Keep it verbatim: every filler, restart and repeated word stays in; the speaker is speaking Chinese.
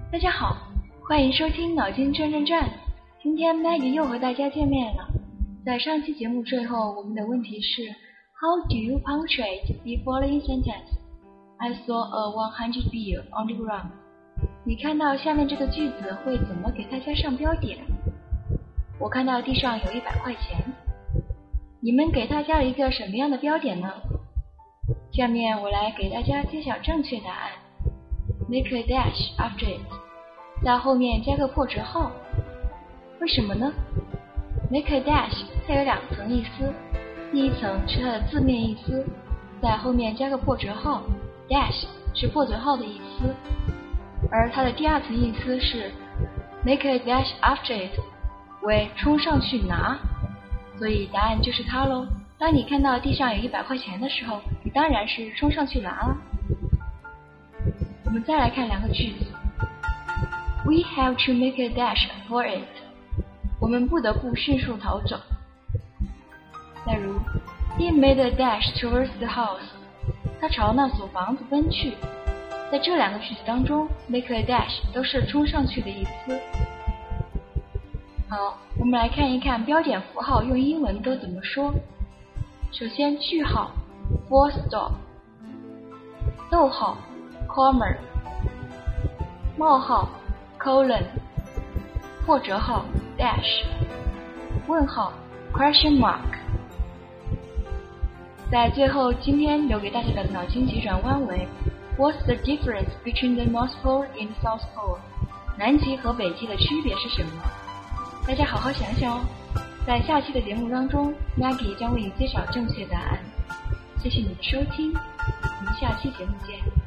大家好，欢迎收听脑筋转转转。今天 Maggie 又和大家见面了。在上期节目最后，我们的问题是 How do you punctuate the following sentence? I saw a one hundred bill on the ground. 你看到下面这个句子会怎么给大家上标点？我看到地上有一百块钱。你们给大家了一个什么样的标点呢？下面我来给大家揭晓正确答案。Make a dash after it. 在后面加个破折号。为什么呢？ Make a dash 它有两层意思，第一层是它的字面意思，在后面加个破折号 dash 是破折号的意思，而它的第二层意思是 make a dash after it 为冲上去拿，所以答案就是它咯。当你看到地上有一百块钱的时候，你当然是冲上去拿了。我们再来看两个句子。We have to make a dash for it. 我们不得不迅速逃走。再如 He made a dash towards the house. 他朝那所房子奔去。在这两个句子当中 make a dash 都是冲上去的意思。好，我们来看一看标点符号用英文都怎么说。首先句号 full stop， 逗号 comma， 冒号 colon， 破折号 dash， 问号 question mark。 在最后今天留给大家的脑筋急转弯为 What's the difference between the North Pole and South Pole? 南极和北极的区别是什么？大家好好想想哦。在下期的节目当中 Maggie 将为你揭晓正确答案。谢谢你的收听，我们下期节目见。